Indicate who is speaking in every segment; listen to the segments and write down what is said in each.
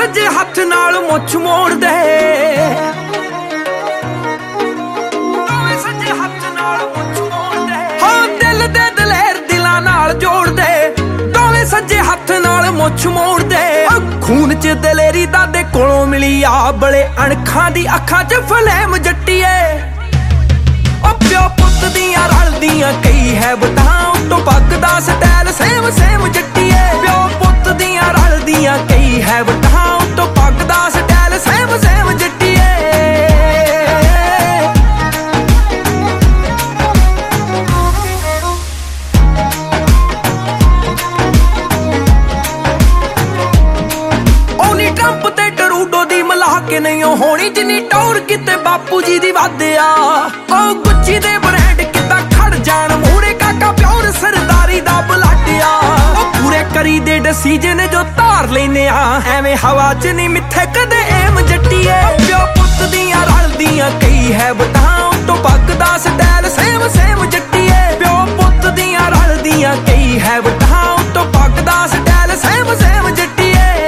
Speaker 1: सज्जे हथ नाल मुछ मोड़ दे, दोवें सज्जे हथ नाल मुछ मोड़ दे। हाँ दिल दे दलेर दिलां नाल जोड़ दे, दोवें सज्जे हथ नाल मुछ मोड़ दे। खून च दलेरी दादे कोलों मिली आ, बड़े अणखां दी अखां च फलेम जट्टीए। प्यो पुत दियां रलदियां कई है बतां, उत्तों पगदा स्टाइल सेम सेम जट्टीए। प्यो पुत दियां रलदियां कई है बतां, उत्तों पगदा स्टाइल सेम सेम जट्टीए। ओनी ट्रंप ते टरूडो दी मिला के नहीं होनी, जिन्नी टौर किते बापू जी दी वादिया। गुच्ची दे ब्रांड किता खड़ जान मूरे, काका प्योर सरदारी दा बुलाटिया। पूरे करी दे डिसीजन जो तार लेने आ, एवें हवा च नहीं मिथे कदे एम जट्टीए। प्यो पुत दियां रलदियां कई है बतां, उत्तों पगदा स्टाइल सेम सेम जट्टीए। प्यो पुत दियां रलदियां कई है बतां, उत्तों पगदा स्टाइल सेम सेम जट्टीए।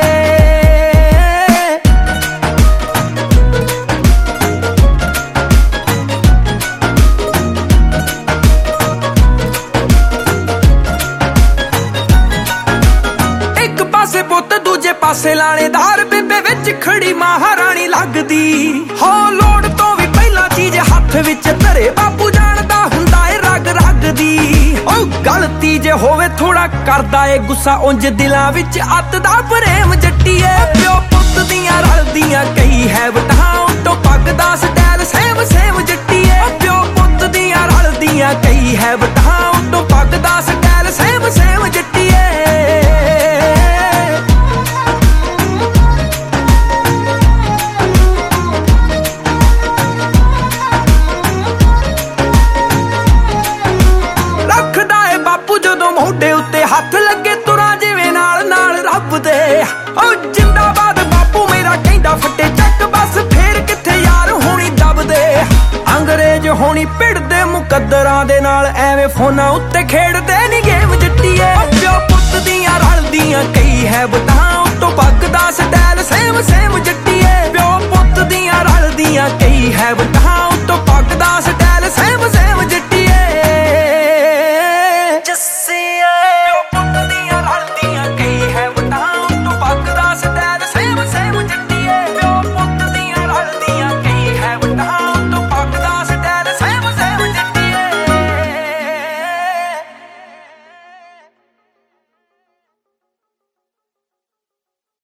Speaker 1: पुत दूजे पासे लाणेदार, बेबे विच खड़ी महारानी लगदी। हो लोड़ तो भी पहला चीज हथ विच धरे, बापू जानदा हुंदा ए रग रग दी। ओ गलती जे होवे थोड़ा करदा ए गुस्सा, उंज दिलां विच अत दा प्रेम जट्टीए। प्यो पुत दियां रलदियां कई है बतां, उत्तों पगदा स्टाइल सेम सेम जट्टीए। प्यो पुत दियां रलदियां कई है बतां, उत्तों पगदा स्टाइल सेम सेम जट्टीए। मोढे उत्ते हथ लगे तुरा जिवें नाल नाल रब दे। ओ जिंदाबाद बापू मेरा कहंदा फटे चक, बस फेर किथे यार होनी दब दे। अंग्रेज होनी भिड़दे मुकद्दरां दे नाल, एवें फोनां उत्ते खेड़दे नी गे